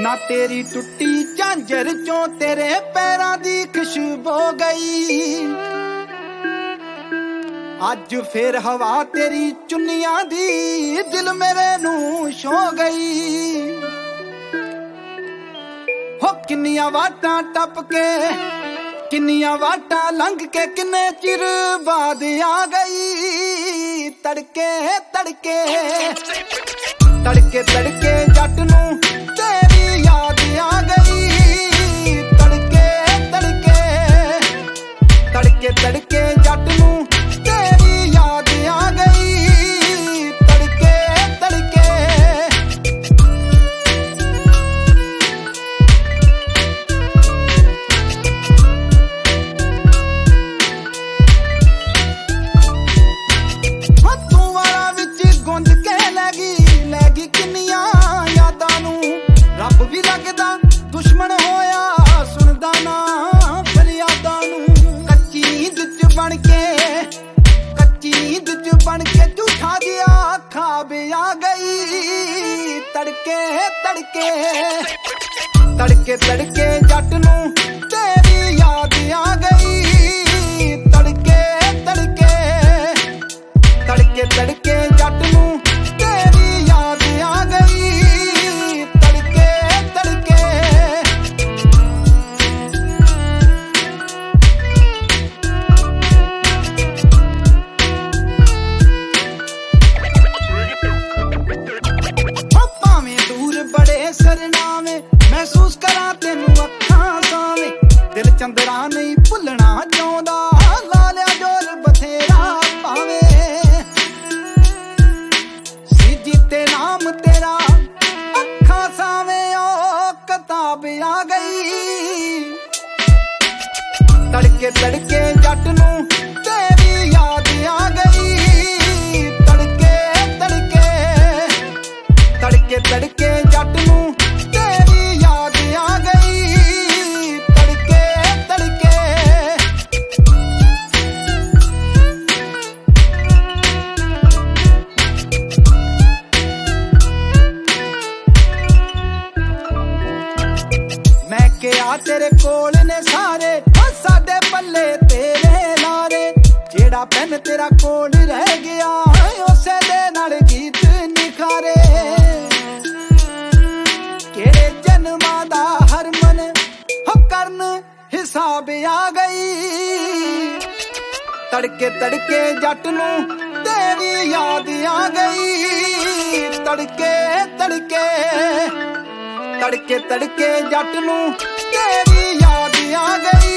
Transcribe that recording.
ना तेरी टुट्टी झांझर चों तेरे पैरां दी खुशबू गई। अज फिर हवा तेरी चुन्नियां दी दिल मेरे नू छो गई। हो किन्नियां वाटां टप के किन्नियां वाटां लंघ के किन्ने चिर बाद आ गई। तड़के तड़के तड़के तड़के जट नू तेरी याद आ गई। तड़के तड़के तड़के तड़के जट नू तेरी याद आ गई। तड़के तड़के तू वाला विच गुंद के लैगी किन्नियां यादां नू। रब भी लगदा दुश्मन होया सुनदा ना फरियादां नू। कच्ची ईद च बन के झूठा जिहा खाब आ गई। तड़के तड़के तड़के तड़के जट नू तेरी याद आ गई। तड़के तड़के तड़के तड़के जट नू तेरी याद आ गई। तड़के तड़के भावें दूर बड़े सरनावे महसूस करा तेनू अखां सावे। दिल चंदरा नहीं भुलना चाहुंदा ला लिया जोर बथेरा पावे। जीते नाम तेरा अखा सावे ओ किताब आ गई। तड़के तड़के जट नू तेरी याद आ गई। तड़के तड़के तड़के तड़के जट नू तेरी याद आ गई। तड़के तड़के मैं क्या तेरे कोल ने सारे साडे पल्ले तेरे नारे। जेड़ा पेन तेरा कोल रह गया उसे दे नाल गीत निखारे। केड़े जन्मां दा हरमन हो करन हिसाब आ गई। तड़के तड़के जट नू तेरी याद आ गई। तड़के तड़के तड़के तड़के जट नू तेरी याद आ गई।